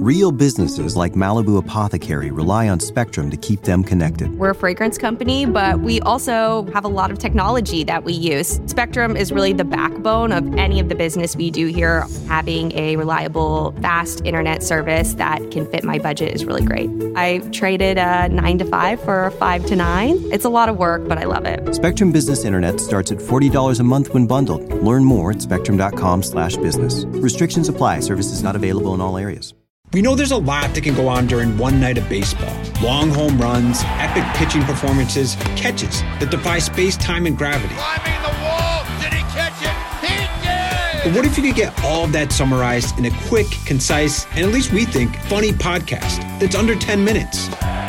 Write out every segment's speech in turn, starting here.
Real businesses like Malibu Apothecary rely on Spectrum to keep them connected. We're a fragrance company, but we also have a lot of technology that we use. Spectrum is really the backbone of any of the business we do here. Having a reliable, fast internet service that can fit my budget is really great. I traded a 9 to 5 for a 5 to 9. It's a lot of work, but I love it. Spectrum Business Internet starts at $40 a month when bundled. Learn more at spectrum.com/business. Restrictions apply. Services not available in all areas. We know there's a lot that can go on during one night of baseball. Long home runs, epic pitching performances, catches that defy space, time, and gravity. Climbing the wall, did he catch it? He did! But what if you could get all of that summarized in a quick, concise, and at least we think, funny podcast that's under 10 minutes?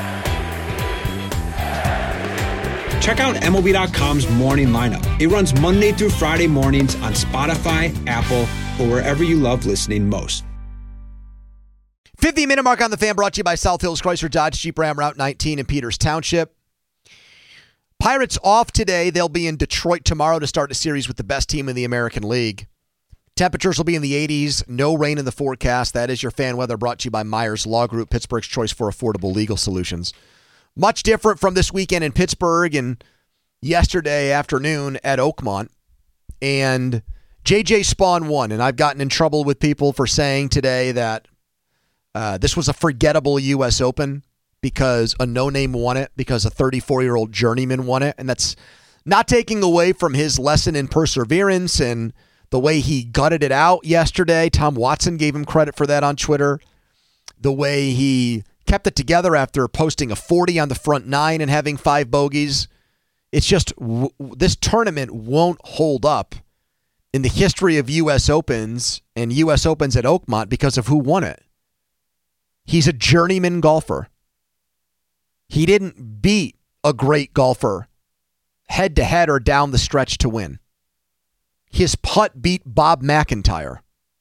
Check out MLB.com's Morning Lineup. It runs Monday through Friday mornings on Spotify, Apple, or wherever you love listening most. 50-minute mark on the Fan, brought to you by South Hills Chrysler Dodge Jeep Ram Route 19 in Peters Township. Pirates off today. They'll be in Detroit tomorrow to start a series with the best team in the American League. Temperatures will be in the 80s. No rain in the forecast. That is your fan weather, brought to you by Myers Law Group, Pittsburgh's choice for affordable legal solutions. Much different from this weekend in Pittsburgh and yesterday afternoon at Oakmont. And J.J. Spawn won, and I've gotten in trouble with people for saying today that this was a forgettable U.S. Open because a no-name won it, because a 34-year-old journeyman won it. And that's not taking away from his lesson in perseverance and the way he gutted it out yesterday. Tom Watson gave him credit for that on Twitter. The way he kept it together after posting a 40 on the front nine and having 5 bogeys. It's just this tournament won't hold up in the history of U.S. Opens and U.S. Opens at Oakmont because of who won it. He's a journeyman golfer. He didn't beat a great golfer head-to-head or down the stretch to win. His putt beat Bob McIntyre.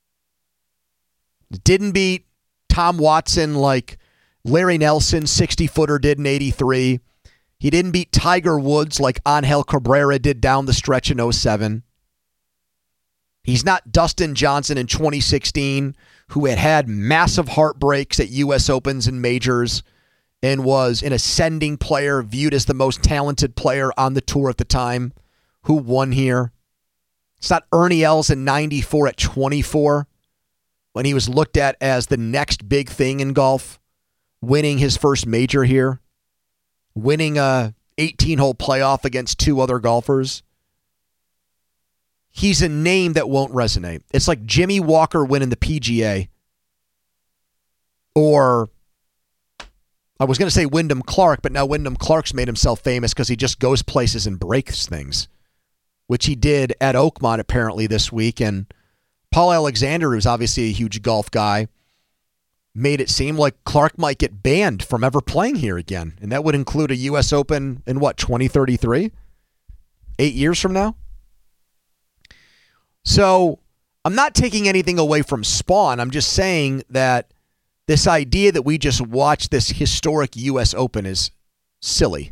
Didn't beat Tom Watson like Larry Nelson, 60-footer, did in 83. He didn't beat Tiger Woods like Angel Cabrera did down the stretch in 07. He's not Dustin Johnson in 2016, who had massive heartbreaks at U.S. Opens and majors and was an ascending player, viewed as the most talented player on the tour at the time, who won here. It's not Ernie Els in 94 at 24, when he was looked at as the next big thing in golf, winning his first major here, winning a 18-hole playoff against 2 other golfers. He's a name that won't resonate. It's like Jimmy Walker winning the PGA. Or, I was going to say Wyndham Clark, but now Wyndham Clark's made himself famous because he just goes places and breaks things, which he did at Oakmont apparently this week. And Paul Alexander, who's obviously a huge golf guy, made it seem like Clark might get banned from ever playing here again. And that would include a U.S. Open in 2033? 8 years from now? So I'm not taking anything away from Spawn. I'm just saying that this idea that we just watched this historic U.S. Open is silly.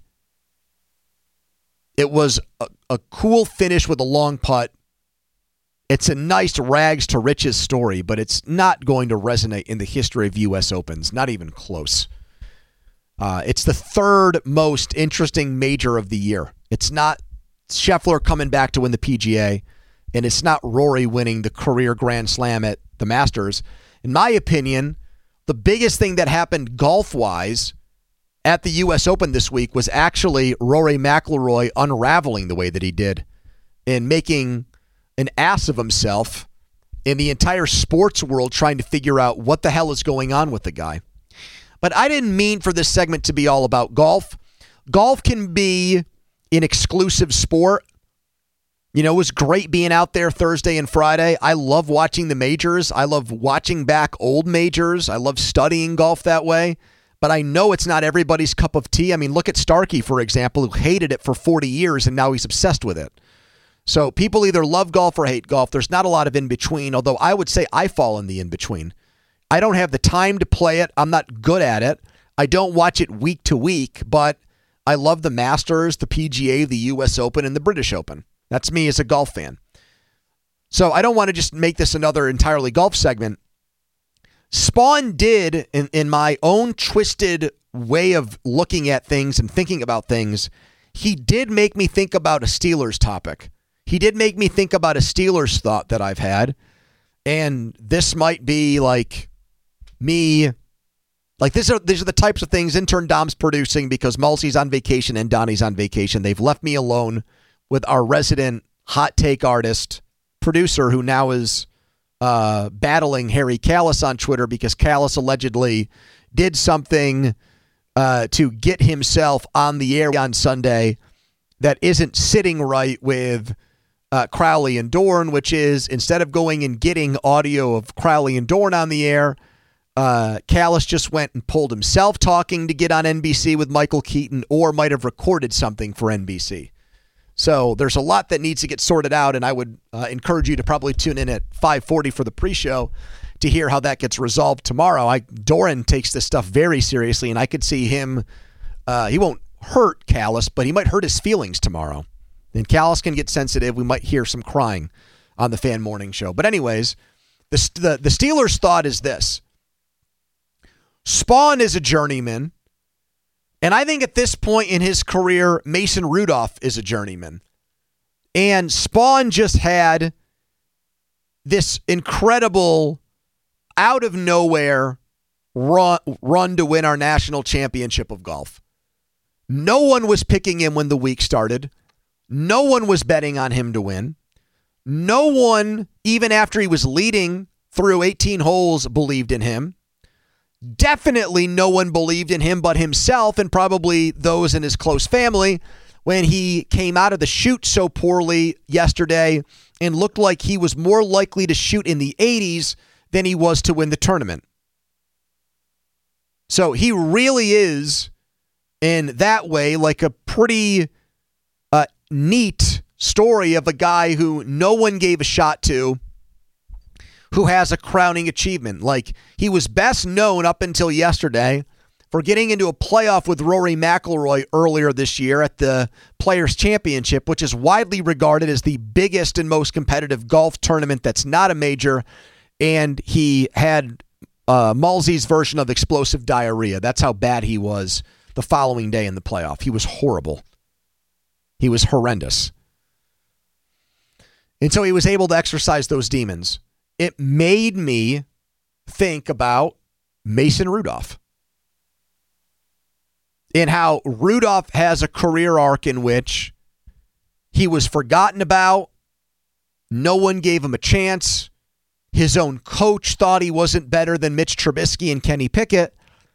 It was a cool finish with a long putt. It's a nice rags to riches story, but it's not going to resonate in the history of U.S. Opens, not even close. It's the third most interesting major of the year. It's not Scheffler coming back to win the PGA, and it's not Rory winning the career Grand Slam at the Masters. In my opinion, the biggest thing that happened golf-wise at the U.S. Open this week was actually Rory McIlroy unraveling the way that he did and making an ass of himself in the entire sports world trying to figure out what the hell is going on with the guy. But I didn't mean for this segment to be all about golf. Golf can be an exclusive sport. You know, it was great being out there Thursday and Friday. I love watching the majors. I love watching back old majors. I love studying golf that way. But I know it's not everybody's cup of tea. I mean, look at Starkey, for example, who hated it for 40 years and now he's obsessed with it. So people either love golf or hate golf. There's not a lot of in-between, although I would say I fall in the in-between. I don't have the time to play it. I'm not good at it. I don't watch it week to week, but I love the Masters, the PGA, the U.S. Open, and the British Open. That's me as a golf fan. So I don't want to just make this another entirely golf segment. Spawn did, in my own twisted way of looking at things and thinking about things, he did make me think about a Steelers topic. He did make me think about a Steelers thought that I've had. And this might be like me, like these are the types of things intern Dom's producing because Mulsey's on vacation and Donnie's on vacation. They've left me alone with our resident hot take artist, producer, who now is battling Harry Callis on Twitter because Callis allegedly did something to get himself on the air on Sunday that isn't sitting right with Crowley and Dorn, which is instead of going and getting audio of Crowley and Dorn on the air, Callis just went and pulled himself talking to get on NBC with Michael Keaton, or might have recorded something for NBC. So there's a lot that needs to get sorted out, and I would encourage you to probably tune in at 5:40 for the pre-show to hear how that gets resolved tomorrow. Doran takes this stuff very seriously, and I could see him, he won't hurt Callis, but he might hurt his feelings tomorrow. And Callis can get sensitive. We might hear some crying on the Fan Morning Show. But anyways, the Steelers' thought is this. Spawn is a journeyman, and I think at this point in his career, Mason Rudolph is a journeyman. And Spawn just had this incredible, out-of-nowhere run to win our national championship of golf. No one was picking him when the week started. No one was betting on him to win. No one, even after he was leading through 18 holes, believed in him. Definitely no one believed in him but himself and probably those in his close family when he came out of the chute so poorly yesterday and looked like he was more likely to shoot in the 80s than he was to win the tournament. So he really is, in that way, like a pretty neat story of a guy who no one gave a shot to, who has a crowning achievement. Like, he was best known up until yesterday for getting into a playoff with Rory McIlroy earlier this year at the Players' Championship, which is widely regarded as the biggest and most competitive golf tournament that's not a major. And he had Mulsey's version of explosive diarrhea. That's how bad he was the following day in the playoff. He was horrible. He was horrendous. And so he was able to exercise those demons. It made me think about Mason Rudolph and how Rudolph has a career arc in which he was forgotten about. No one gave him a chance. His own coach thought he wasn't better than Mitch Trubisky and Kenny Pickett.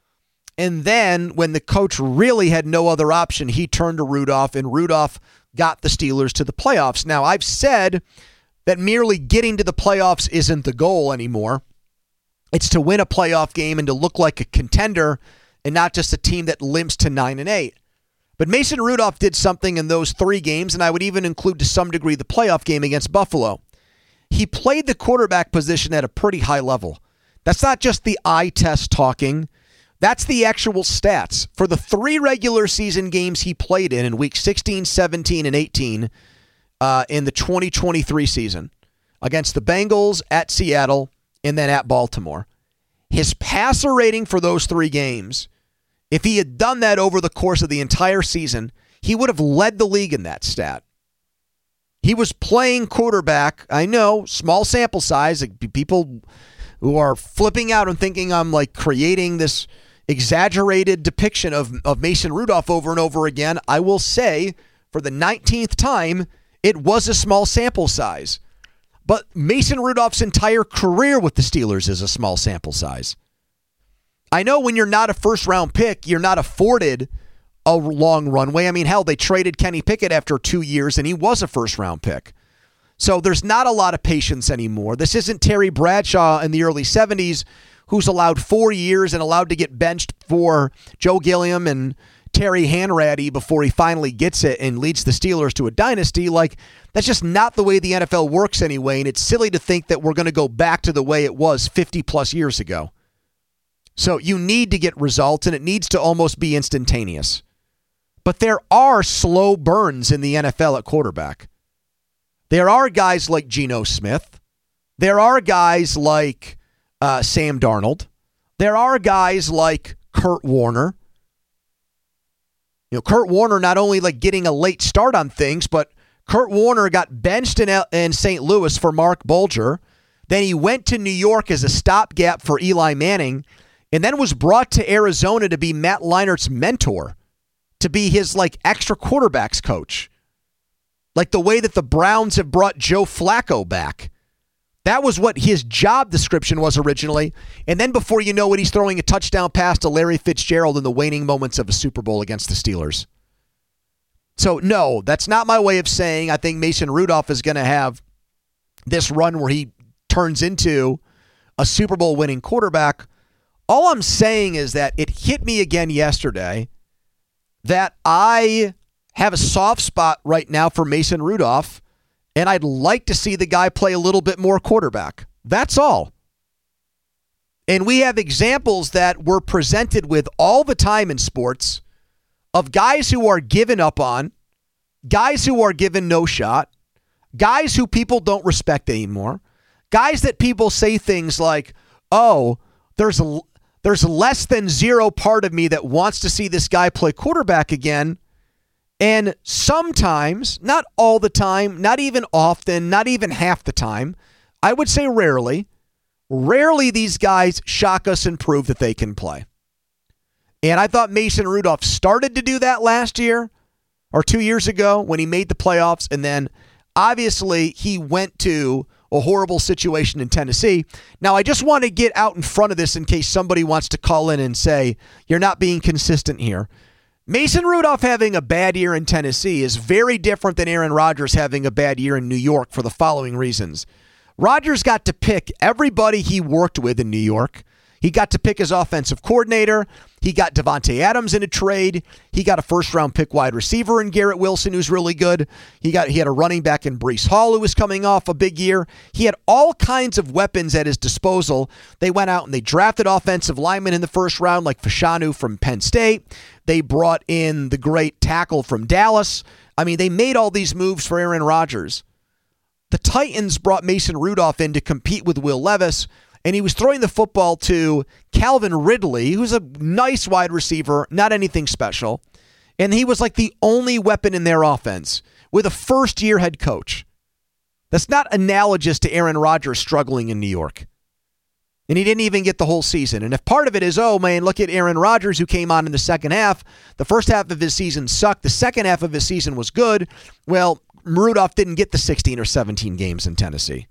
And then when the coach really had no other option, he turned to Rudolph, and Rudolph got the Steelers to the playoffs. Now, I've said that merely getting to the playoffs isn't the goal anymore. It's to win a playoff game and to look like a contender and not just a team that limps to 9-8. But Mason Rudolph did something in those 3 games, and I would even include to some degree the playoff game against Buffalo. He played the quarterback position at a pretty high level. That's not just the eye test talking. That's the actual stats. For the 3 regular season games he played in week 16, 17, and 18 in the 2023 season against the Bengals, at Seattle, and then at Baltimore, his passer rating for those 3 games, if he had done that over the course of the entire season, he would have led the league in that stat. He was playing quarterback. I know, small sample size. People who are flipping out and thinking I'm like creating this exaggerated depiction of Mason Rudolph over and over again. I will say, for the 19th time, it was a small sample size. But Mason Rudolph's entire career with the Steelers is a small sample size. I know when you're not a first-round pick, you're not afforded a long runway. I mean, hell, they traded Kenny Pickett after 2 years, and he was a first-round pick. So there's not a lot of patience anymore. This isn't Terry Bradshaw in the early 70s, who's allowed 4 years and allowed to get benched for Joe Gilliam and Terry Hanratty before he finally gets it and leads the Steelers to a dynasty. Like, that's just not the way the NFL works anyway, and it's silly to think that we're going to go back to the way it was 50-plus years ago. So you need to get results, and it needs to almost be instantaneous. But there are slow burns in the NFL at quarterback. There are guys like Geno Smith. There are guys like Sam Darnold. There are guys like Kurt Warner. Kurt Warner not only like getting a late start on things, but Kurt Warner got benched in St. Louis for Mark Bulger. Then he went to New York as a stopgap for Eli Manning, and then was brought to Arizona to be Matt Leinert's mentor, to be his like extra quarterbacks coach. Like the way that the Browns have brought Joe Flacco back. That was what his job description was originally. And then before you know it, he's throwing a touchdown pass to Larry Fitzgerald in the waning moments of a Super Bowl against the Steelers. So no, that's not my way of saying I think Mason Rudolph is going to have this run where he turns into a Super Bowl winning quarterback. All I'm saying is that it hit me again yesterday that I have a soft spot right now for Mason Rudolph, and I'd like to see the guy play a little bit more quarterback. That's all. And we have examples that we're presented with all the time in sports of guys who are given up on, guys who are given no shot, guys who people don't respect anymore, guys that people say things like, oh, there's less than zero part of me that wants to see this guy play quarterback again. And sometimes, not all the time, not even often, not even half the time, I would say rarely these guys shock us and prove that they can play. And I thought Mason Rudolph started to do that last year or 2 years ago when he made the playoffs. And then obviously he went to a horrible situation in Tennessee. Now, I just want to get out in front of this in case somebody wants to call in and say, you're not being consistent here. Mason Rudolph having a bad year in Tennessee is very different than Aaron Rodgers having a bad year in New York for the following reasons. Rodgers got to pick everybody he worked with in New York. He got to pick his offensive coordinator. He got Devontae Adams in a trade. He got a first-round pick wide receiver in Garrett Wilson, who's really good. He had a running back in Breece Hall, who was coming off a big year. He had all kinds of weapons at his disposal. They went out and they drafted offensive linemen in the first round, like Fashanu from Penn State. They brought in the great tackle from Dallas. I mean, they made all these moves for Aaron Rodgers. The Titans brought Mason Rudolph in to compete with Will Levis, and he was throwing the football to Calvin Ridley, who's a nice wide receiver, not anything special. And he was like the only weapon in their offense with a first-year head coach. That's not analogous to Aaron Rodgers struggling in New York. And he didn't even get the whole season. And if part of it is, oh, man, look at Aaron Rodgers who came on in the second half. The first half of his season sucked. The second half of his season was good. Well, Rudolph didn't get the 16 or 17 games in Tennessee.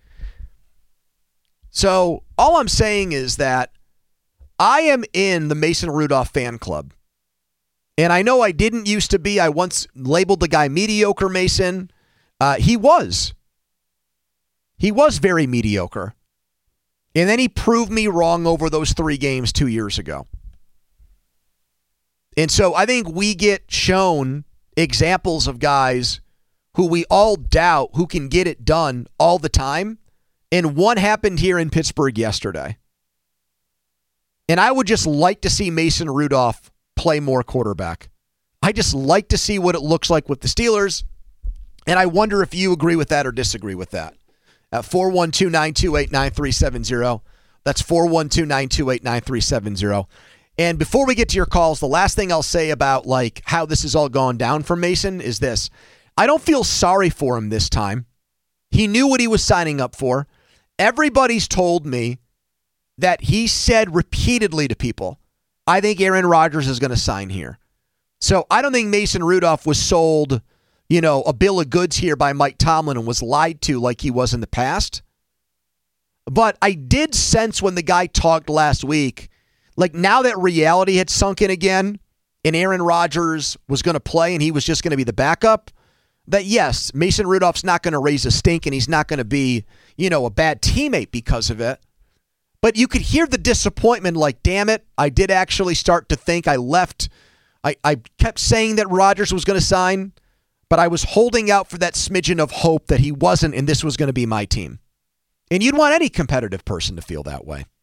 So all I'm saying is that I am in the Mason Rudolph fan club. And I know I didn't used to be. I once labeled the guy mediocre, Mason. He was. He was very mediocre. And then he proved me wrong over those 3 games 2 years ago. And so I think we get shown examples of guys who we all doubt who can get it done all the time. And one happened here in Pittsburgh yesterday. And I would just like to see Mason Rudolph play more quarterback. I just like to see what it looks like with the Steelers. And I wonder if you agree with that or disagree with that. At 412-928-9370. That's 412-928-9370. And before we get to your calls, the last thing I'll say about like how this has all gone down for Mason is this. I don't feel sorry for him this time. He knew what he was signing up for. Everybody's told me that he said repeatedly to people, I think Aaron Rodgers is going to sign here. So I don't think Mason Rudolph was sold, a bill of goods here by Mike Tomlin and was lied to like he was in the past. But I did sense when the guy talked last week, like now that reality had sunk in again and Aaron Rodgers was going to play and he was just going to be the backup, that yes, Mason Rudolph's not going to raise a stink and he's not going to be, a bad teammate because of it. But you could hear the disappointment like, damn it, I did actually start to think I left. I kept saying that Rodgers was going to sign, but I was holding out for that smidgen of hope that he wasn't and this was going to be my team. And you'd want any competitive person to feel that way.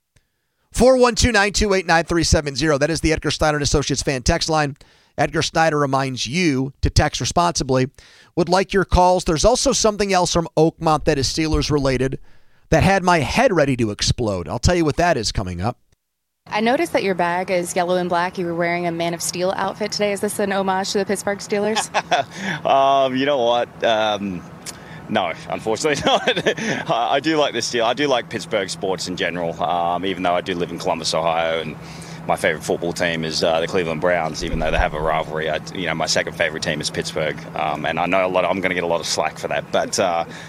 412-928-9370. That is the Edgar Snyder & Associates fan text line. Edgar Snyder reminds you to text responsibly. Would like your calls. There's also something else from Oakmont that is Steelers related that had my head ready to explode. I'll tell you what that is coming up. I noticed that your bag is yellow and black. You were wearing a Man of Steel outfit today. Is this an homage to the Pittsburgh Steelers? You know what? No, unfortunately not. I do like the Steel. I do like Pittsburgh sports in general, even though I do live in Columbus, Ohio, and my favorite football team is the Cleveland Browns, even though they have a rivalry. My second favorite team is Pittsburgh, and I know I'm going to get a lot of slack for that. But,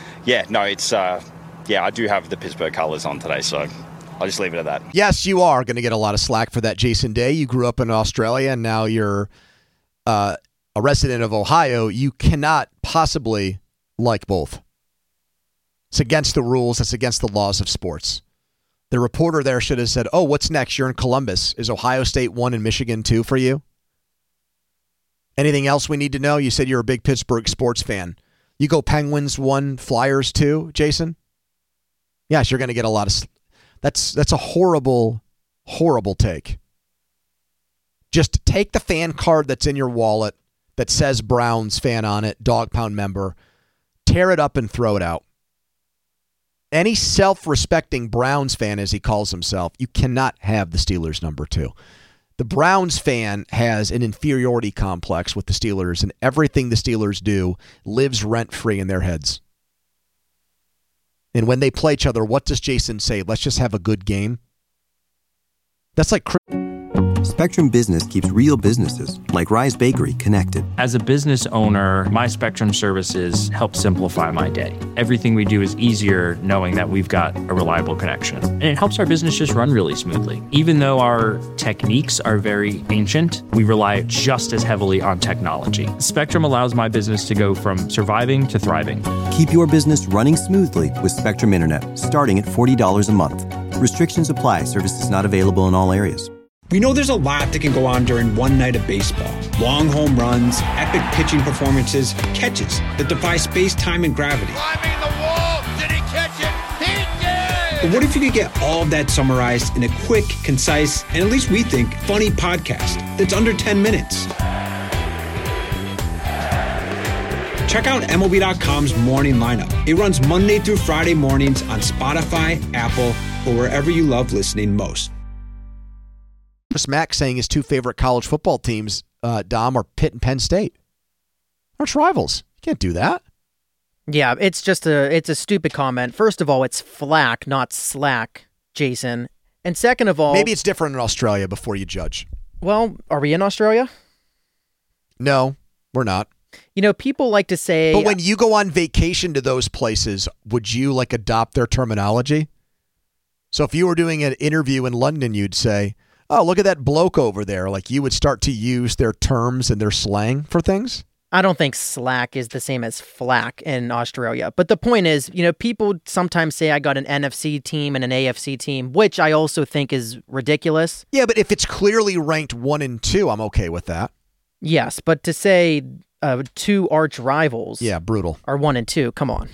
I do have the Pittsburgh colors on today, so I'll just leave it at that. Yes, you are going to get a lot of slack for that, Jason Day. You grew up in Australia, and now you're a resident of Ohio. You cannot possibly like both. It's against the rules. It's against the laws of sports. The reporter there should have said, oh, what's next? You're in Columbus. Is Ohio State 1 and Michigan 2 for you? Anything else we need to know? You said you're a big Pittsburgh sports fan. You go Penguins 1, Flyers 2, Jason? Yes, you're going to get a lot of... That's a horrible, horrible take. Just take the fan card that's in your wallet that says Browns fan on it, Dog Pound member, tear it up and throw it out. Any self-respecting Browns fan, as he calls himself, you cannot have the Steelers number 2. The Browns fan has an inferiority complex with the Steelers, and everything the Steelers do lives rent-free in their heads. And when they play each other, what does Jason say? Let's just have a good game. That's like... Spectrum Business keeps real businesses, like Rise Bakery, connected. As a business owner, my Spectrum services help simplify my day. Everything we do is easier knowing that we've got a reliable connection. And it helps our business just run really smoothly. Even though our techniques are very ancient, we rely just as heavily on technology. Spectrum allows my business to go from surviving to thriving. Keep your business running smoothly with Spectrum Internet, starting at $40 a month. Restrictions apply. Services not available in all areas. We know there's a lot that can go on during one night of baseball. Long home runs, epic pitching performances, catches that defy space, time, and gravity. Climbing the wall. Did he catch it? He did! But what if you could get all of that summarized in a quick, concise, and at least we think, funny podcast that's under 10 minutes? Check out MLB.com's Morning Lineup. It runs Monday through Friday mornings on Spotify, Apple, or wherever you love listening most. Chris Mack saying his 2 favorite college football teams, Dom, are Pitt and Penn State. Arch rivals. You can't do that. Yeah, it's a stupid comment. First of all, it's flack, not slack, Jason. And second of all... Maybe it's different in Australia before you judge. Well, are we in Australia? No, we're not. You know, people like to say... But when you go on vacation to those places, would you adopt their terminology? So if you were doing an interview in London, you'd say... Oh, look at that bloke over there. You would start to use their terms and their slang for things? I don't think slack is the same as flack in Australia. But the point is, people sometimes say I got an NFC team and an AFC team, which I also think is ridiculous. Yeah, but if it's clearly ranked 1 and 2, I'm okay with that. Yes, but to say 2 arch rivals brutal. Are 1 and 2, come on.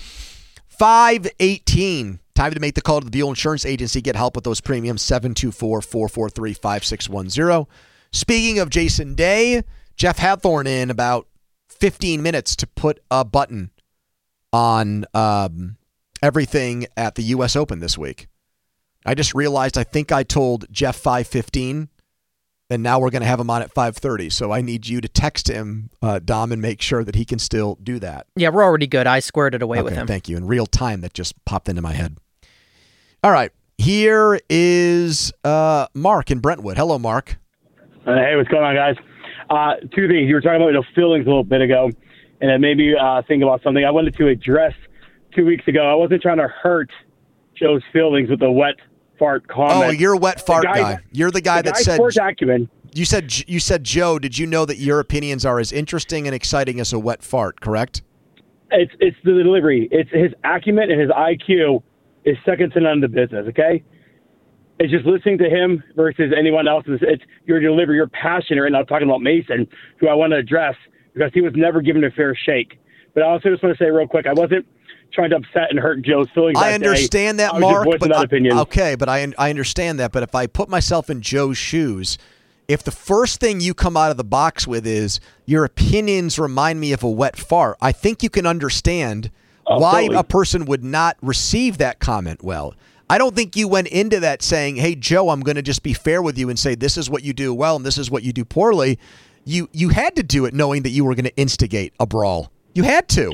5:18. Time to make the call to the Buell Insurance Agency. Get help with those premiums. 724-443-5610. Speaking of Jason Day, Jeff Hathorn in about 15 minutes to put a button on everything at the U.S. Open this week. I just realized I think I told Jeff 5:15, and now we're going to have him on at 5:30. So I need you to text him, Dom, and make sure that he can still do that. Yeah, we're already good. I squared it away with him. Thank you. In real time, that just popped into my head. All right. Here is Mark in Brentwood. Hello, Mark. Hey, what's going on, guys? 2 things. You were talking about feelings a little bit ago, and it made me think about something I wanted to address 2 weeks ago. I wasn't trying to hurt Joe's feelings with the wet fart comment. Oh, you're a wet fart guy. You're the guy that said... Sports acumen. You said, Joe, did you know that your opinions are as interesting and exciting as a wet fart, correct? It's the delivery. It's his acumen and his IQ is second to none in the business, okay? It's just listening to him versus anyone else. It's your delivery, your passion right now, talking about Mason, who I want to address because he was never given a fair shake. But I also just want to say real quick, I wasn't trying to upset and hurt Joe's feelings. I understand that, Mark. But I understand that. But if I put myself in Joe's shoes, if the first thing you come out of the box with is your opinions remind me of a wet fart, I think you can understand why a person would not receive that comment well. I don't think you went into that saying, hey, Joe, I'm going to just be fair with you and say this is what you do well and this is what you do poorly. You had to do it knowing that you were going to instigate a brawl. You had to.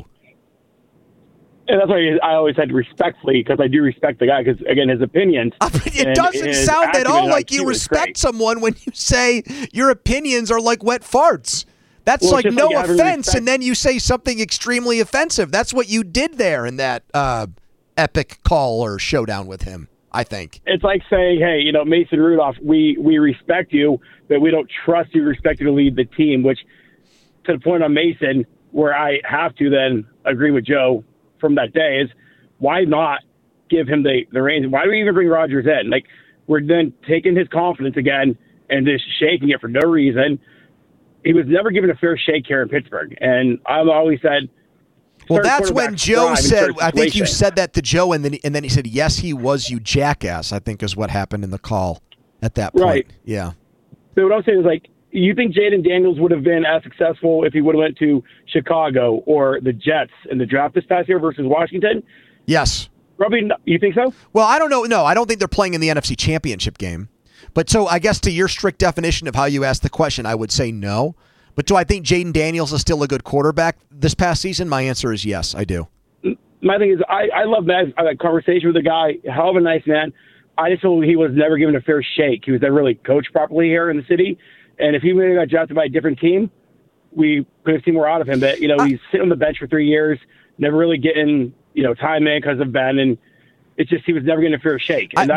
And that's why I always said respectfully, because I do respect the guy, because, again, his opinions. It doesn't sound at all like you respect someone when you say your opinions are like wet farts. That's like no offense, and then you say something extremely offensive. That's what you did there in that epic call or showdown with him, I think. It's like saying, hey, Mason Rudolph, we respect you, but we don't trust you, respect you to lead the team, which to the point on Mason where I have to then agree with Joe from that day is why not give him the reins? Why do we even bring Rodgers in? Like, we're then taking his confidence again and just shaking it for no reason. He was never given a fair shake here in Pittsburgh. And I've always said, well, that's when Joe said, I think you said that to Joe, and then he said, yes, he was, you jackass, I think is what happened in the call at that point. Right. Yeah. But what I'm saying is, like, you think Jaden Daniels would have been as successful if he would have went to Chicago or the Jets in the draft this past year versus Washington? Yes. Probably not. You think so? Well, I don't know. No, I don't think they're playing in the NFC Championship game. But so I guess to your strict definition of how you asked the question, I would say no. But do I think Jaden Daniels is still a good quarterback this past season? My answer is yes, I do. My thing is, I love that conversation with the guy. Hell of a nice man. I just feel he was never given a fair shake. He was never really coached properly here in the city. And if he would have got drafted by a different team, we could have seen more out of him. But, he's sitting on the bench for 3 years, never really getting, time in because of Ben. And it's just he was never getting a fair shake. And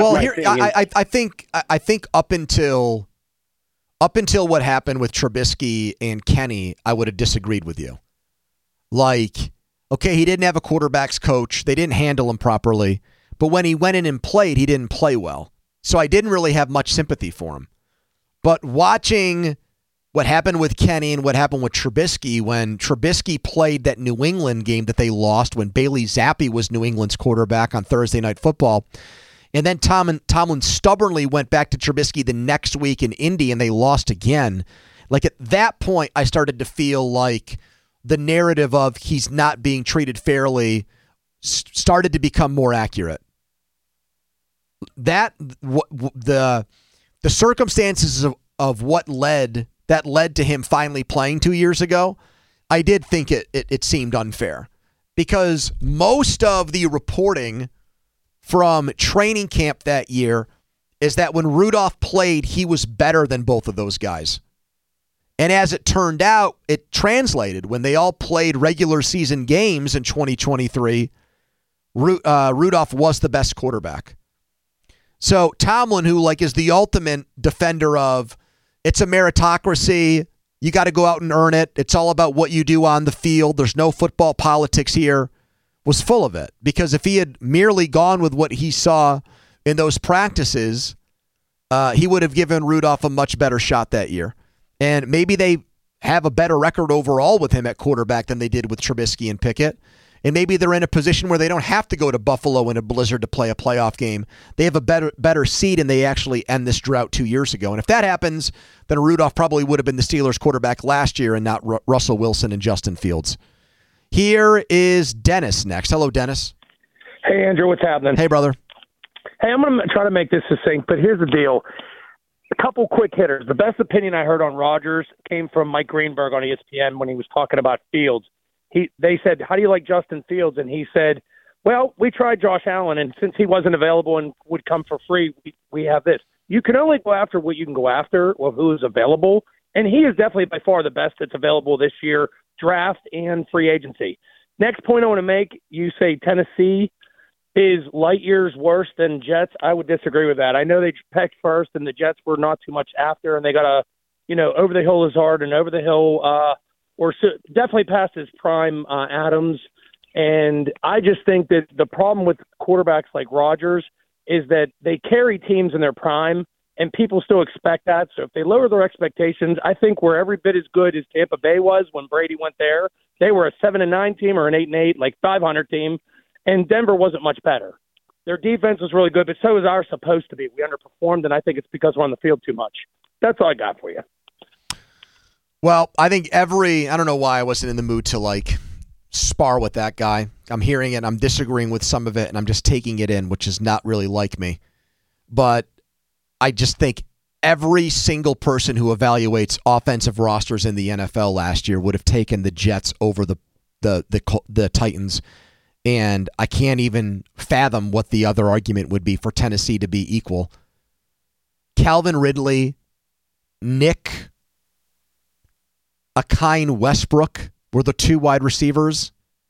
I think up until what happened with Trubisky and Kenny, I would have disagreed with you. Like, okay, he didn't have a quarterback's coach. They didn't handle him properly. But when he went in and played, he didn't play well. So I didn't really have much sympathy for him. But watching what happened with Kenny and what happened with Trubisky when Trubisky played that New England game that they lost when Bailey Zappi was New England's quarterback on Thursday Night Football, and then Tomlin stubbornly went back to Trubisky the next week in Indy and they lost again. Like at that point, I started to feel like the narrative of he's not being treated fairly started to become more accurate. The circumstances of what led to him finally playing 2 years ago, I did think it seemed unfair because most of the reporting from training camp that year is that when Rudolph played, he was better than both of those guys. And as it turned out, it translated. When they all played regular season games in 2023, Rudolph was the best quarterback. So Tomlin, who is the ultimate defender of it's a meritocracy, you got to go out and earn it. It's all about what you do on the field. There's no football politics here, was full of it. Because if he had merely gone with what he saw in those practices, he would have given Rudolph a much better shot that year. And maybe they have a better record overall with him at quarterback than they did with Trubisky and Pickett. And maybe they're in a position where they don't have to go to Buffalo in a blizzard to play a playoff game. They have a better seed, and they actually end this drought 2 years ago. And if that happens, then Rudolph probably would have been the Steelers' quarterback last year and not Russell Wilson and Justin Fields. Here is Dennis next. Hello, Dennis. Hey, Andrew. What's happening? Hey, brother. Hey, I'm going to try to make this succinct, but here's the deal. A couple quick hitters. The best opinion I heard on Rodgers came from Mike Greenberg on ESPN when he was talking about Fields. They said, how do you like Justin Fields? And he said, well, we tried Josh Allen, and since he wasn't available and would come for free, we have this. You can only go after what you can go after or who is available, and he is definitely by far the best that's available this year, draft and free agency. Next point I want to make, you say Tennessee is light years worse than Jets. I would disagree with that. I know they pecked first, and the Jets were not too much after, and they got over the hill Lazard and over the hill or definitely past his prime Adams. And I just think that the problem with quarterbacks like Rodgers is that they carry teams in their prime, and people still expect that. So if they lower their expectations, I think we're every bit as good as Tampa Bay was when Brady went there. They were a 7-9 team or an 8-8, like 500 team, and Denver wasn't much better. Their defense was really good, but so is ours supposed to be. We underperformed, and I think it's because we're on the field too much. That's all I got for you. Well, I think I don't know why I wasn't in the mood to spar with that guy. I'm hearing it, I'm disagreeing with some of it, and I'm just taking it in, which is not really like me. But I just think every single person who evaluates offensive rosters in the NFL last year would have taken the Jets over the Titans. And I can't even fathom what the other argument would be for Tennessee to be equal. Calvin Ridley, Nick, Akine Westbrook were the two wide receivers.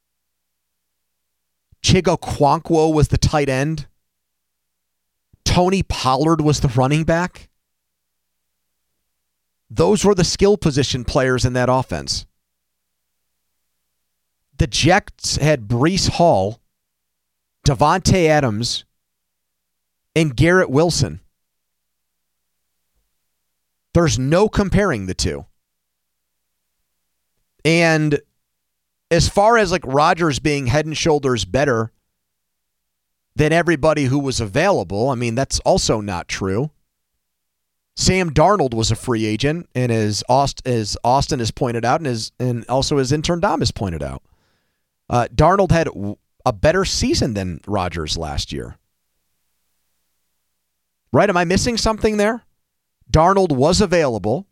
Chigo Okonkwo was the tight end. Tony Pollard was the running back. Those were the skill position players in that offense. The Jets had Breece Hall, Davante Adams, and Garrett Wilson. There's no comparing the two. And as far as like Rodgers being head and shoulders better than everybody who was available, I mean, that's also not true. Sam Darnold was a free agent, and as Austin has pointed out, and also as intern Dom has pointed out, Darnold had a better season than Rodgers last year. Right? Am I missing something there? Darnold was available.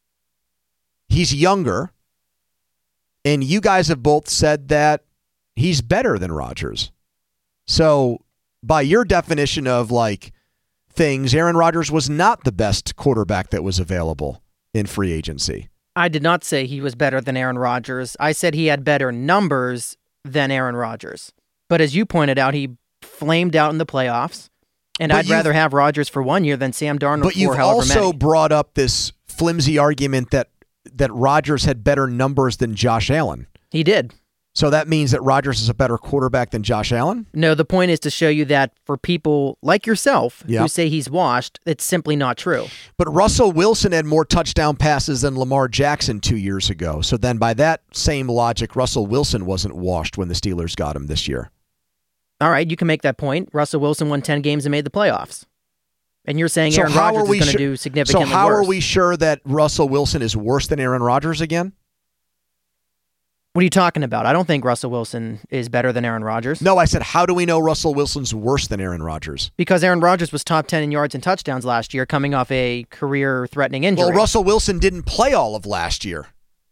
He's younger. And you guys have both said that he's better than Rodgers. So by your definition of like things, Aaron Rodgers was not the best quarterback that was available in free agency. I did not say he was better than Aaron Rodgers. I said he had better numbers than Aaron Rodgers. But as you pointed out, he flamed out in the playoffs. And I'd rather have Rodgers for 1 year than Sam Darnold for however many. But you've also brought up this flimsy argument that Rodgers had better numbers than Josh Allen. He did. So that means that Rodgers is a better quarterback than Josh Allen? No, the point is to show you that for people like yourself who say he's washed, it's simply not true. But Russell Wilson had more touchdown passes than Lamar Jackson 2 years ago. So then by that same logic, Russell Wilson wasn't washed when the Steelers got him this year. All right, you can make that point. Russell Wilson won 10 games and made the playoffs. And you're saying Aaron Rodgers is going to do significantly worse. So how are we sure that Russell Wilson is worse than Aaron Rodgers again? What are you talking about? I don't think Russell Wilson is better than Aaron Rodgers. No, I said, how do we know Russell Wilson's worse than Aaron Rodgers? Because Aaron Rodgers was top 10 in yards and touchdowns last year, coming off a career-threatening injury. Well, Russell Wilson didn't play all of last year.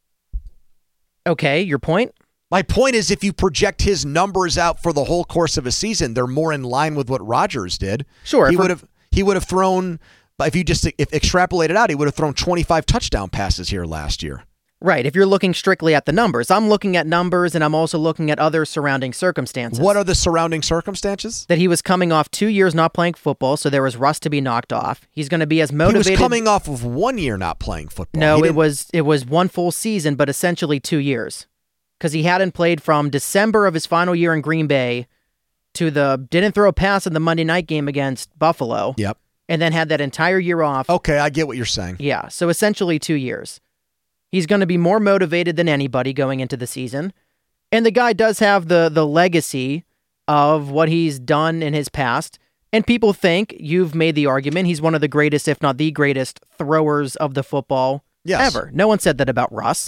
Okay, your point? My point is, if you project his numbers out for the whole course of a season, they're more in line with what Rodgers did. Sure. He would have thrown, if you just extrapolate it out, he would have thrown 25 touchdown passes here last year. Right, if you're looking strictly at the numbers. I'm looking at numbers, and I'm also looking at other surrounding circumstances. What are the surrounding circumstances? That he was coming off 2 years not playing football, so there was rust to be knocked off. He's going to be as motivated. He was coming off of 1 year not playing football. No, it was one full season, but essentially 2 years. Because he hadn't played from December of his final year in Green Bay to didn't throw a pass in the Monday night game against Buffalo. Yep. And then had that entire year off. Okay, I get what you're saying. Yeah, so essentially 2 years. He's going to be more motivated than anybody going into the season. And the guy does have the legacy of what he's done in his past. And people think, you've made the argument, he's one of the greatest, if not the greatest, throwers of the football ever. No one said that about Russ.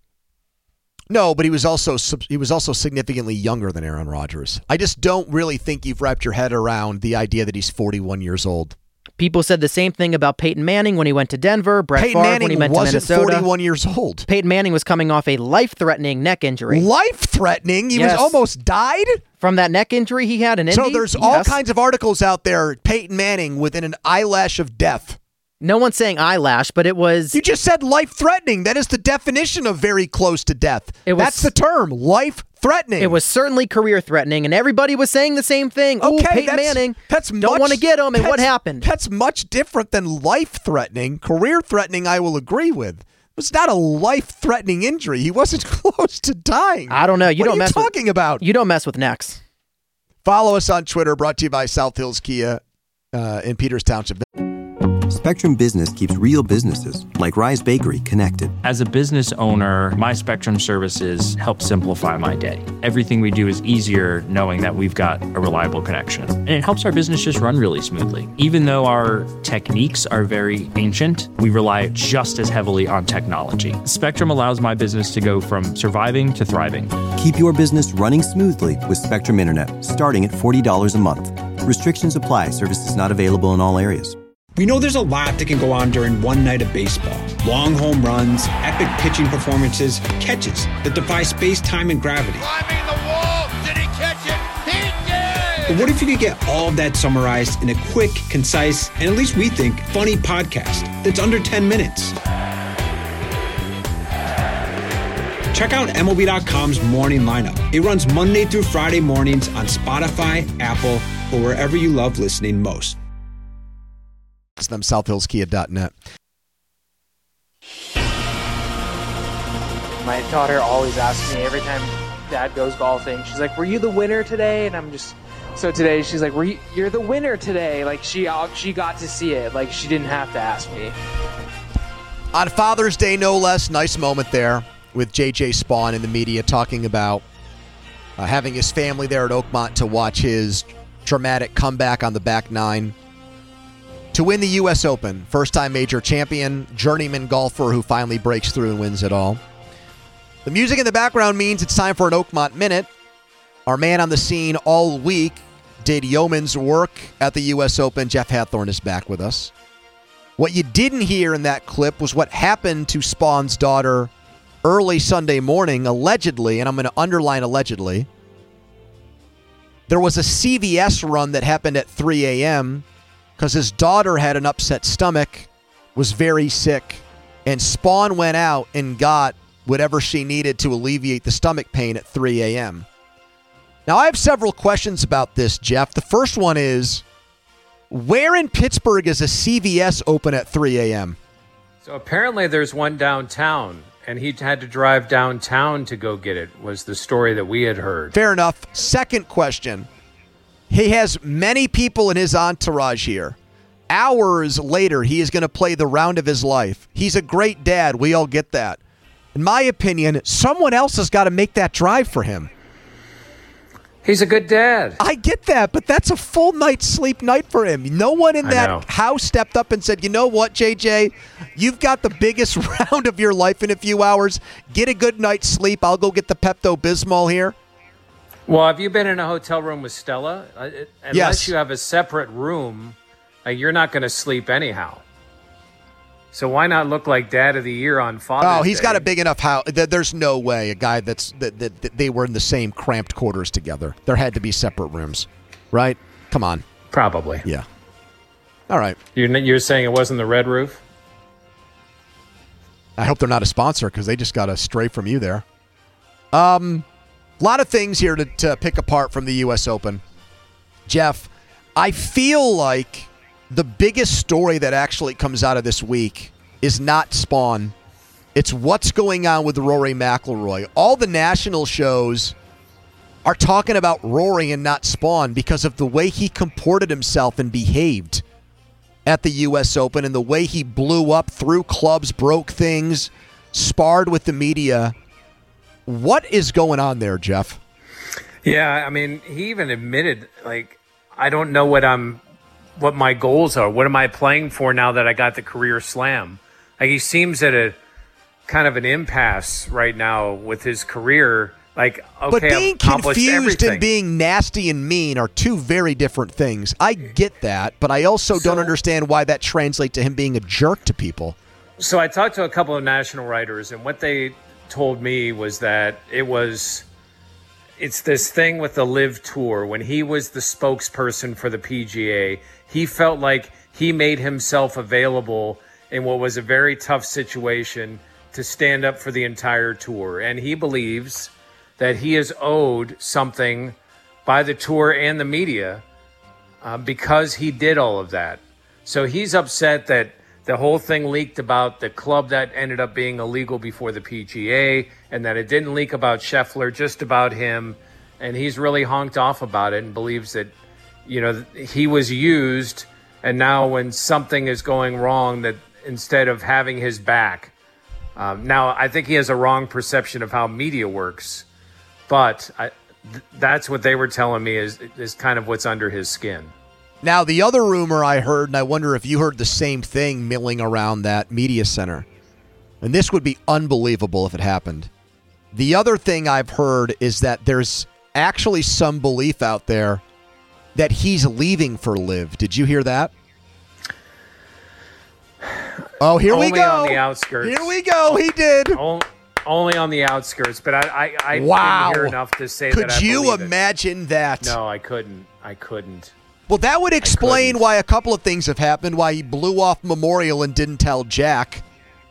No, but he was also significantly younger than Aaron Rodgers. I just don't really think you've wrapped your head around the idea that he's 41 years old. People said the same thing about Peyton Manning when he went to Denver, Brett Favre when he went to Minnesota. Peyton Manning wasn't 41 years old. Peyton Manning was coming off a life-threatening neck injury. Life-threatening? He was almost died? From that neck injury he had in Indy? So there's all kinds of articles out there, Peyton Manning within an eyelash of death. No one's saying eyelash, but it was... You just said life-threatening. That is the definition of very close to death. That's the term, life-threatening. It was certainly career-threatening, and everybody was saying the same thing. Okay, Peyton Manning, don't want to get him, and what happened? That's much different than life-threatening. Career-threatening, I will agree with. It was not a life-threatening injury. He wasn't close to dying. I don't know. What are you talking about? You don't mess with necks. Follow us on Twitter, brought to you by South Hills Kia in Peters Township. Spectrum Business keeps real businesses, like Rise Bakery, connected. As a business owner, my Spectrum services help simplify my day. Everything we do is easier knowing that we've got a reliable connection. And it helps our business just run really smoothly. Even though our techniques are very ancient, we rely just as heavily on technology. Spectrum allows my business to go from surviving to thriving. Keep your business running smoothly with Spectrum Internet, starting at $40 a month. Restrictions apply. Services not available in all areas. We know there's a lot that can go on during one night of baseball. Long home runs, epic pitching performances, catches that defy space, time, and gravity. Climbing the wall. Did he catch it? He did! But what if you could get all of that summarized in a quick, concise, and at least we think, funny podcast that's under 10 minutes? Check out MLB.com's Morning Lineup. It runs Monday through Friday mornings on Spotify, Apple, or wherever you love listening most. Them southhillskia.net. My daughter always asks me every time Dad goes golfing, she's like, "Were you the winner today?" And I'm just so today she's like, "You're the winner today." Like she got to see it. Like she didn't have to ask me. On Father's Day, no less, nice moment there with J.J. Spawn in the media talking about having his family there at Oakmont to watch his dramatic comeback on the back nine to win the U.S. Open. First-time major champion, journeyman golfer who finally breaks through and wins it all. The music in the background means it's time for an Oakmont Minute. Our man on the scene all week did yeoman's work at the U.S. Open. Jeff Hathorn is back with us. What you didn't hear in that clip was what happened to Spawn's daughter early Sunday morning, allegedly, and I'm going to underline allegedly. There was a CVS run that happened at 3 a.m., because his daughter had an upset stomach, was very sick, and Spawn went out and got whatever she needed to alleviate the stomach pain at 3 a.m. Now, I have several questions about this, Jeff. The first one is, where in Pittsburgh is a CVS open at 3 a.m.? So apparently there's one downtown, and he had to drive downtown to go get it, was the story that we had heard. Fair enough. Second question. He has many people in his entourage here. Hours later, he is going to play the round of his life. He's a great dad. We all get that. In my opinion, someone else has got to make that drive for him. He's a good dad. I get that, but that's a full night's sleep night for him. No one in that house stepped up and said, "You know what, JJ? You've got the biggest round of your life in a few hours. Get a good night's sleep. I'll go get the Pepto-Bismol here." Well, have you been in a hotel room with Stella? Unless Yes. you have a separate room, you're not going to sleep anyhow. So why not look like Dad of the Year on Father's Day? Oh, he's got a big enough house. There's no way a guy that they were in the same cramped quarters together. There had to be separate rooms, right? Come on. Probably. Yeah. All right. You're saying it wasn't the Red Roof? I hope they're not a sponsor because they just got a stray from you there. A lot of things here to pick apart from the U.S. Open. Jeff, I feel like the biggest story that actually comes out of this week is not Spawn. It's what's going on with Rory McIlroy. All the national shows are talking about Rory and not Spawn because of the way he comported himself and behaved at the U.S. Open and the way he blew up, threw clubs, broke things, sparred with the media. What is going on there, Jeff? Yeah, I mean, he even admitted, I don't know what my goals are. What am I playing for now that I got the career slam? He seems at a kind of an impasse right now with his career. Okay, but being I've accomplished confused everything. and being nasty and mean are two very different things. I get that, but I also don't understand why that translates to him being a jerk to people. So I talked to a couple of national writers, and what they told me was that it's this thing with the Live Tour. When he was the spokesperson for the PGA, he felt like he made himself available in what was a very tough situation to stand up for the entire tour. And he believes that he is owed something by the tour and the media because he did all of that. So he's upset that the whole thing leaked about the club that ended up being illegal before the PGA, and that it didn't leak about Scheffler, just about him. And he's really honked off about it and believes that, he was used And now when something is going wrong, that instead of having his back, now I think he has a wrong perception of how media works, but that's what they were telling me is kind of what's under his skin. Now, the other rumor I heard, and I wonder if you heard the same thing milling around that media center, and this would be unbelievable if it happened. The other thing I've heard is that there's actually some belief out there that he's leaving for LIV. Did you hear that? Oh, here we go. Only on the outskirts. Here we go. He did. Only on the outskirts, but I wow. didn't hear enough to say Could that I you believe imagine that? No, I couldn't. Well, that would explain why a couple of things have happened, why he blew off Memorial and didn't tell Jack.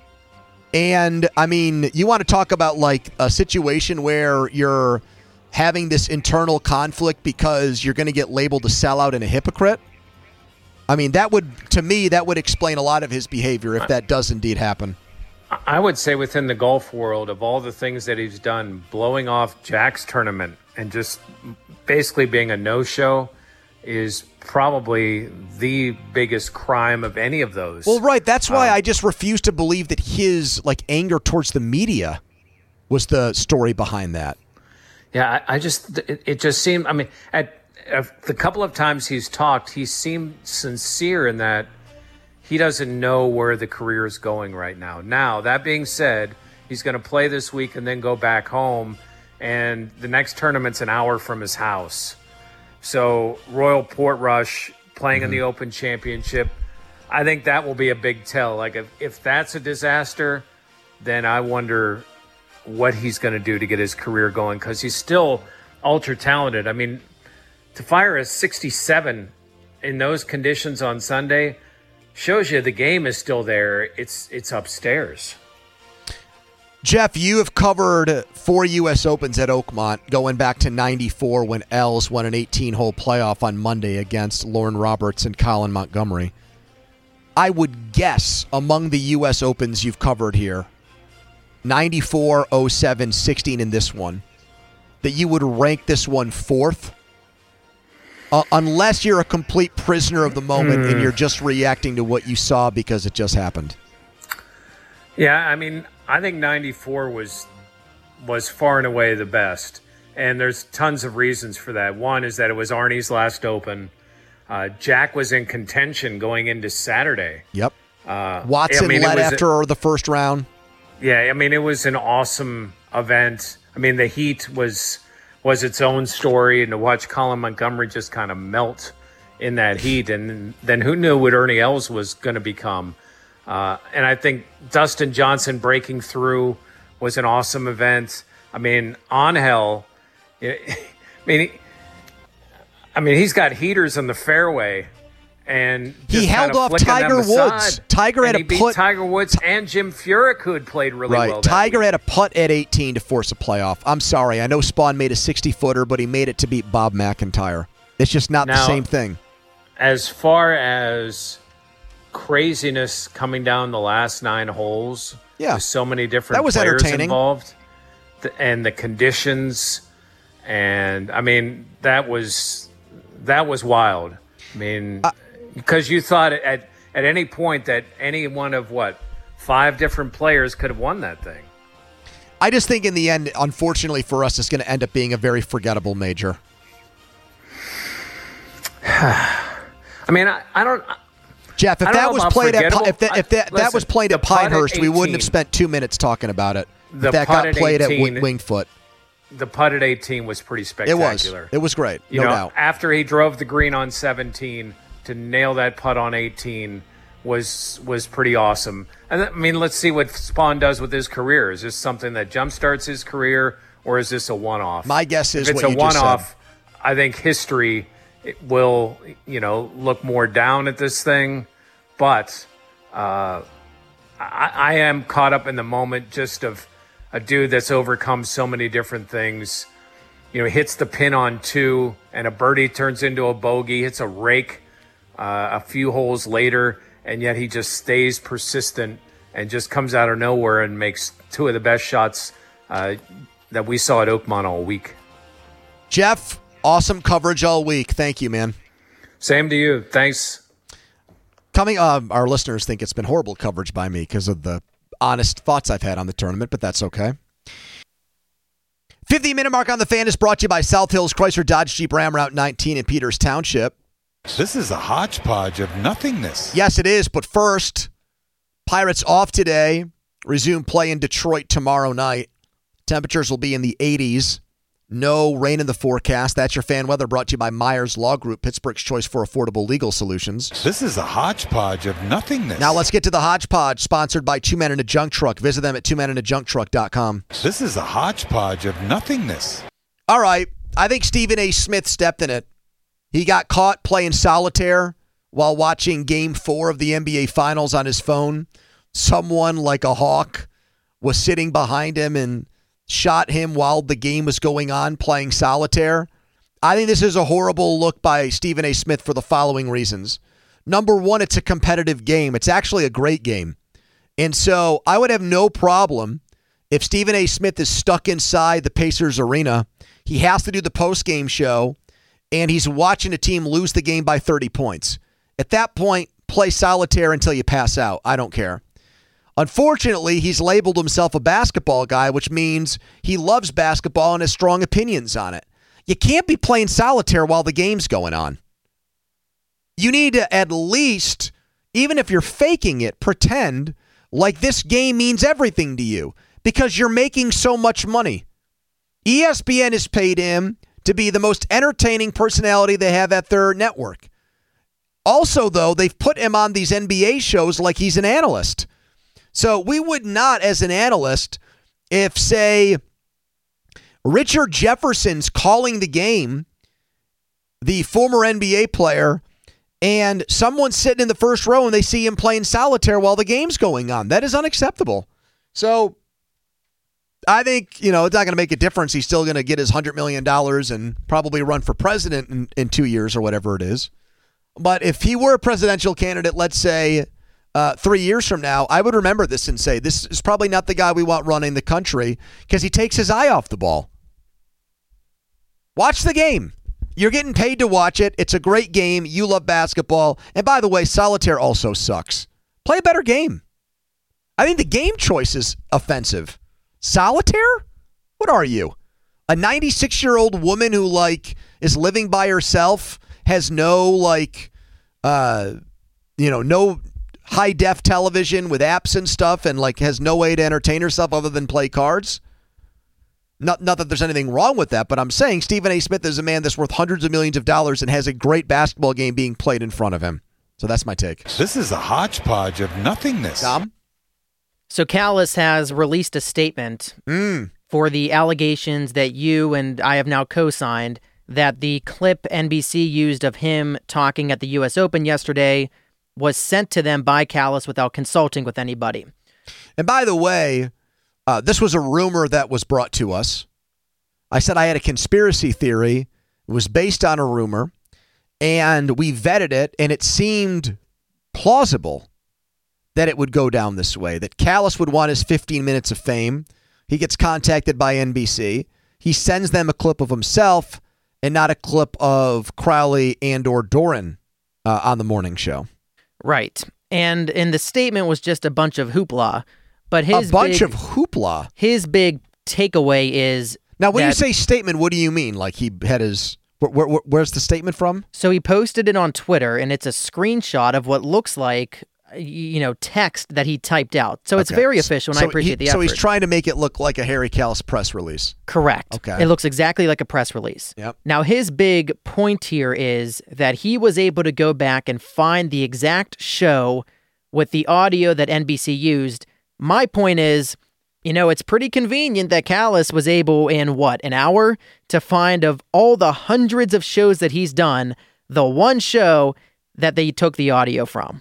And, I mean, you want to talk about, like, a situation where you're having this internal conflict because you're going to get labeled a sellout and a hypocrite? I mean, to me, that would explain a lot of his behavior if that does indeed happen. I would say within the golf world, of all the things that he's done, blowing off Jack's tournament and just basically being a no-show is probably the biggest crime of any of those. Well, right. That's why I just refuse to believe that his anger towards the media was the story behind that. Yeah, it just seemed, I mean, at the couple of times he's talked, he seemed sincere in that he doesn't know where the career is going right now. Now, that being said, he's going to play this week and then go back home, and the next tournament's an hour from his house. So Royal Portrush playing in the Open Championship, I think that will be a big tell. Like if that's a disaster, then I wonder what he's going to do to get his career going, because he's still ultra talented. I mean, to fire a 67 in those conditions on Sunday shows you the game is still there. It's upstairs. Jeff, you have covered 4 U.S. Opens at Oakmont going back to 94 when Els won an 18-hole playoff on Monday against Lauren Roberts and Colin Montgomery. I would guess among the U.S. Opens you've covered here, 94, 07, 16, and this one, that you would rank this one fourth? Unless you're a complete prisoner of the moment and you're just reacting to what you saw because it just happened. Yeah, I mean, I think 94 was far and away the best. And there's tons of reasons for that. One is that it was Arnie's last Open. Jack was in contention going into Saturday. Yep. Watson led after the first round. Yeah, I mean, it was an awesome event. I mean, the heat was its own story, and to watch Colin Montgomery just kind of melt in that heat. And then who knew what Ernie Els was going to become? And I think Dustin Johnson breaking through was an awesome event. I mean, Angel, he's got heaters in the fairway, and he held off Tiger Woods. He beat Tiger Woods and Jim Furyk, who had played really well. Tiger had a putt at 18 to force a playoff. I'm sorry, I know Spawn made a 60-footer, but he made it to beat Bob McIntyre. It's just not the same thing. As far as craziness coming down the last 9 holes, with so many different players involved, and the conditions, and I mean that was wild. I mean, because you thought at any point that any one of 5 different players could have won that thing. I just think in the end, unfortunately for us, it's going to end up being a very forgettable major. I mean, I don't. Jeff, if that was played at was played at Pinehurst, we wouldn't have spent 2 minutes talking about it. If that got played at Winged Foot. The putt at 18 was pretty spectacular. It was great, no doubt. After he drove the green on 17, to nail that putt on 18 was pretty awesome. And I mean, let's see what Spawn does with his career. Is this something that jumpstarts his career, or is this a one-off? My guess is if it's what a you just one-off, said. I think history will, look more down at this thing. But I am caught up in the moment just of a dude that's overcome so many different things. Hits the pin on 2 and a birdie turns into a bogey, hits a rake a few holes later, and yet he just stays persistent and just comes out of nowhere and makes 2 of the best shots that we saw at Oakmont all week. Jeff, awesome coverage all week. Thank you, man. Same to you. Thanks. Our listeners think it's been horrible coverage by me because of the honest thoughts I've had on the tournament, but that's okay. 50-minute mark on the Fan is brought to you by South Hills Chrysler Dodge Jeep Ram Route 19 in Peters Township. This is a hodgepodge of nothingness. Yes, it is. But first, Pirates off today. Resume play in Detroit tomorrow night. Temperatures will be in the 80s. No rain in the forecast. That's your fan weather brought to you by Myers Law Group, Pittsburgh's choice for affordable legal solutions. This is a hodgepodge of nothingness. Now let's get to the hodgepodge, sponsored by Two Men and a Junk Truck. Visit them at twomenindajuncktruck.com. This is a hodgepodge of nothingness. All right. I think Stephen A. Smith stepped in it. He got caught playing solitaire while watching Game 4 of the NBA Finals on his phone. Someone like a hawk was sitting behind him and shot him while the game was going on playing solitaire. I think this is a horrible look by Stephen A. Smith for the following reasons. Number one, it's a competitive game. It's actually a great game. And so I would have no problem if Stephen A. Smith is stuck inside the Pacers arena. He has to do the post-game show, and he's watching a team lose the game by 30 points. At that point, play solitaire until you pass out. I don't care. Unfortunately, he's labeled himself a basketball guy, which means he loves basketball and has strong opinions on it. You can't be playing solitaire while the game's going on. You need to at least, even if you're faking it, pretend like this game means everything to you because you're making so much money. ESPN has paid him to be the most entertaining personality they have at their network. Also, though, they've put him on these NBA shows like he's an analyst. So we would not, as an analyst, if, say, Richard Jefferson's calling the game, the former NBA player, and someone's sitting in the first row and they see him playing solitaire while the game's going on. That is unacceptable. So I think, it's not going to make a difference. He's still going to get his $100 million and probably run for president in 2 years or whatever it is. But if he were a presidential candidate, let's say 3 years from now, I would remember this and say, this is probably not the guy we want running the country because he takes his eye off the ball. Watch the game. You're getting paid to watch it. It's a great game. You love basketball. And by the way, solitaire also sucks. Play a better game. I think the game choice is offensive. Solitaire? What are you? A 96-year-old woman who, is living by herself, has no, no high-def television with apps and stuff and, has no way to entertain herself other than play cards? Not that there's anything wrong with that, but I'm saying Stephen A. Smith is a man that's worth hundreds of millions of dollars and has a great basketball game being played in front of him. So that's my take. This is a hodgepodge of nothingness. Tom? So Callis has released a statement for the allegations that you and I have now co-signed that the clip NBC used of him talking at the U.S. Open yesterday was sent to them by Callis without consulting with anybody. And by the way, this was a rumor that was brought to us. I said I had a conspiracy theory. It was based on a rumor, and we vetted it, and it seemed plausible that it would go down this way, that Callis would want his 15 minutes of fame. He gets contacted by NBC. He sends them a clip of himself and not a clip of Crowley and or Doran on the morning show. Right. And the statement was just a bunch of hoopla. But his of hoopla? His big takeaway is... Now, when you say statement, what do you mean? Like he had his... Where's the statement from? So he posted it on Twitter, and it's a screenshot of what looks like, text that he typed out. So it's very official, and I appreciate the effort. So he's trying to make it look like a Harry Callis press release. Correct. Okay. It looks exactly like a press release. Yep. Now, his big point here is that he was able to go back and find the exact show with the audio that NBC used. My point is, it's pretty convenient that Callis was able in, an hour to find of all the hundreds of shows that he's done, the one show that they took the audio from.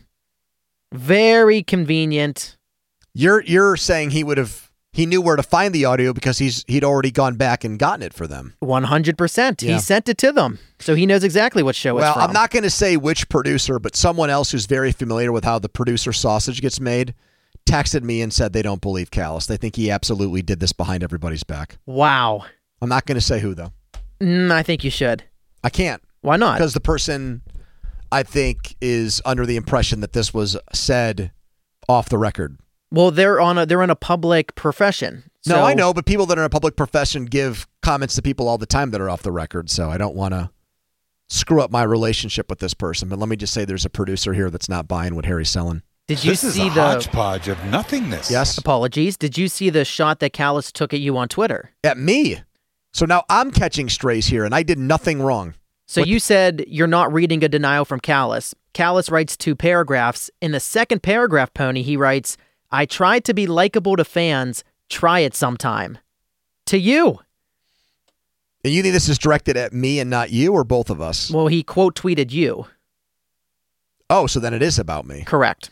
Very convenient. You're saying he knew where to find the audio because he'd already gone back and gotten it for them. 100%. Yeah. He sent it to them. So he knows exactly what show it's from. Well, I'm not going to say which producer, but someone else who's very familiar with how the producer sausage gets made texted me and said they don't believe Callis. They think he absolutely did this behind everybody's back. Wow. I'm not going to say who, though. I think you should. I can't. Why not? Because the person I think, is under the impression that this was said off the record. Well, they're in a public profession. No, So- I know, but people that are in a public profession give comments to people all the time that are off the record, so I don't want to screw up my relationship with this person. But let me just say there's a producer here that's not buying what Harry's selling. Did you This is see a the hodgepodge of nothingness. Yes. Apologies. Did you see the shot that Callis took at you on Twitter? At me. So now I'm catching strays here, and I did nothing wrong. So you said you're not reading a denial from Callis. Callis writes 2 paragraphs. In the second paragraph, Pony, he writes, I tried to be likable to fans. Try it sometime. To you. And you think this is directed at me and not you, or both of us? Well, he quote tweeted you. Oh, so then it is about me. Correct.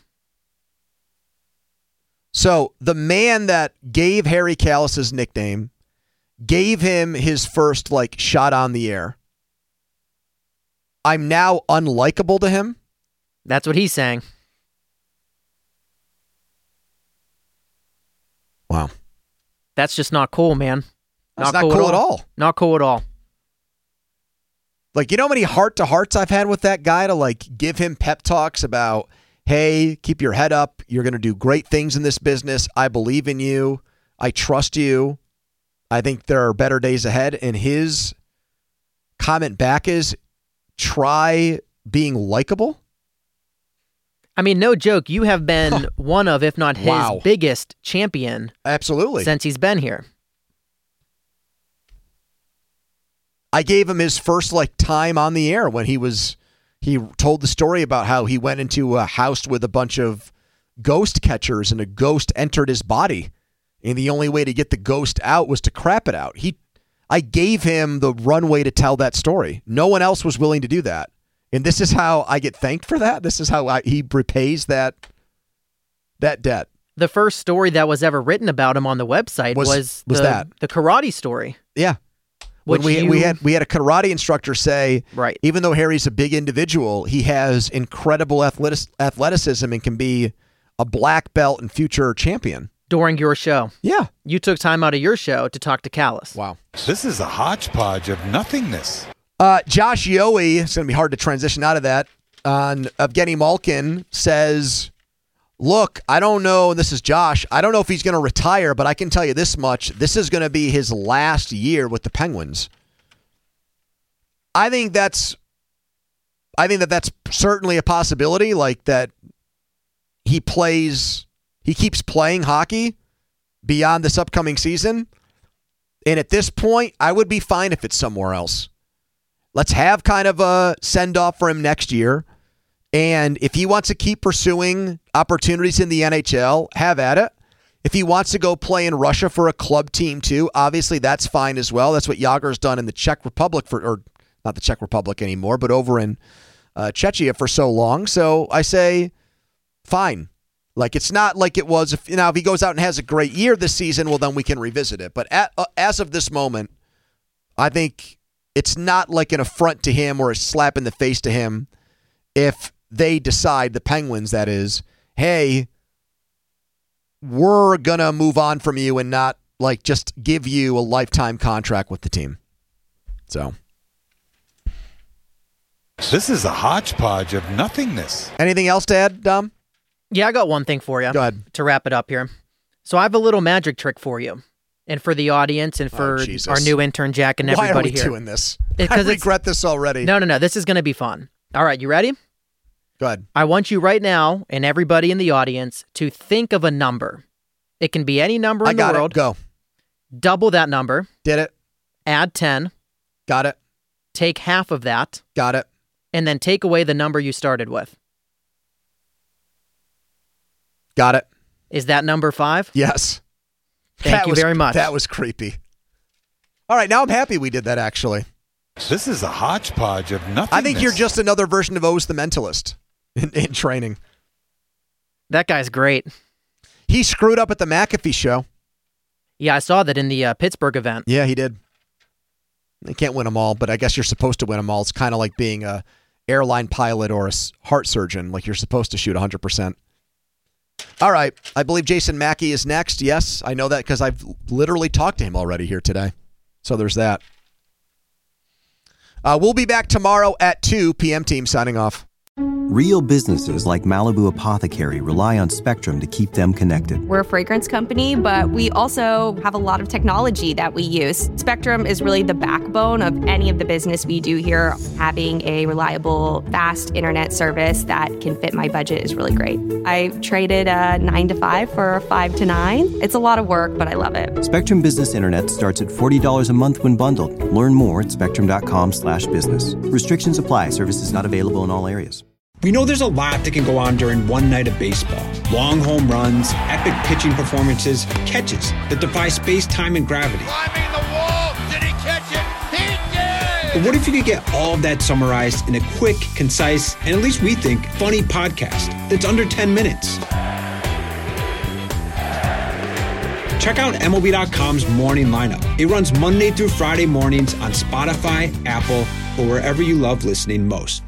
So the man that gave Harry Callis his nickname, gave him his first shot on the air, I'm now unlikable to him? That's what he's saying. Wow. That's just not cool, man. That's not cool at all. Not cool at all. You know how many heart-to-hearts I've had with that guy to give him pep talks about, hey, keep your head up. You're going to do great things in this business. I believe in you. I trust you. I think there are better days ahead. And his comment back is, try being likable? I mean, no joke. You have been one of, if not his biggest champion. Absolutely. Since he's been here. I gave him his first time on the air when he told the story about how he went into a house with a bunch of ghost catchers and a ghost entered his body. And the only way to get the ghost out was to crap it out. I gave him the runway to tell that story. No one else was willing to do that. And this is how I get thanked for that. This is how he repays that debt. The first story that was ever written about him on the website was the karate story. Yeah. When we had a karate instructor say, right, even though Harry's a big individual, he has incredible athleticism and can be a black belt and future champion. During your show. Yeah. You took time out of your show to talk to Callis. Wow. This is a hodgepodge of nothingness. Josh Yohe, it's going to be hard to transition out of that, on Evgeny Malkin says, look, I don't know, this is Josh, I don't know if he's going to retire, but I can tell you this much, this is going to be his last year with the Penguins. I think that's certainly a possibility, that he keeps playing hockey beyond this upcoming season. And at this point, I would be fine if it's somewhere else. Let's have kind of a send-off for him next year. And if he wants to keep pursuing opportunities in the NHL, have at it. If he wants to go play in Russia for a club team too, obviously that's fine as well. That's what Jágr's done in the Czech Republic or not the Czech Republic anymore, but over in Czechia for so long. So I say, fine. It's not like it was. If he goes out and has a great year this season, well, then we can revisit it. But as of this moment, I think it's not like an affront to him or a slap in the face to him if they decide, the Penguins that is, hey, we're going to move on from you and not just give you a lifetime contract with the team. So. This is a hodgepodge of nothingness. Anything else to add, Dom? Yeah, I got one thing for you. Go ahead. To wrap it up here. So I have a little magic trick for you. And for the audience and for our new intern, Jack, and everybody here. Why are we doing this? I regret this already. No. This is going to be fun. All right, you ready? Go ahead. I want you right now, and everybody in the audience, to think of a number. It can be any number in the world. Go. Double that number. Did it. Add 10. Got it. Take half of that. Got it. And then take away the number you started with. Got it. Is that number 5? Yes. Thank you very much. That was creepy. All right, now I'm happy we did that, actually. This is a hodgepodge of nothingness. I think you're just another version of Oz the Mentalist in training. That guy's great. He screwed up at the McAfee show. Yeah, I saw that in the Pittsburgh event. Yeah, he did. They can't win them all, but I guess you're supposed to win them all. It's kind of like being a airline pilot or a heart surgeon. You're supposed to shoot 100%. All right. I believe Jason Mackey is next. Yes, I know that because I've literally talked to him already here today. So there's that. We'll be back tomorrow at 2 p.m. Team signing off. Real businesses like Malibu Apothecary rely on Spectrum to keep them connected. We're a fragrance company, but we also have a lot of technology that we use. Spectrum is really the backbone of any of the business we do here. Having a reliable, fast internet service that can fit my budget is really great. I traded a 9 to 5 for a 5 to 9. It's a lot of work, but I love it. Spectrum Business Internet starts at $40 a month when bundled. Learn more at spectrum.com/business. Restrictions apply. Services not available in all areas. We know there's a lot that can go on during one night of baseball. Long home runs, epic pitching performances, catches that defy space, time, and gravity. Climbing the wall. Did he catch it? He did! But what if you could get all of that summarized in a quick, concise, and at least we think, funny podcast that's under 10 minutes? Check out MLB.com's Morning Lineup. It runs Monday through Friday mornings on Spotify, Apple, or wherever you love listening most.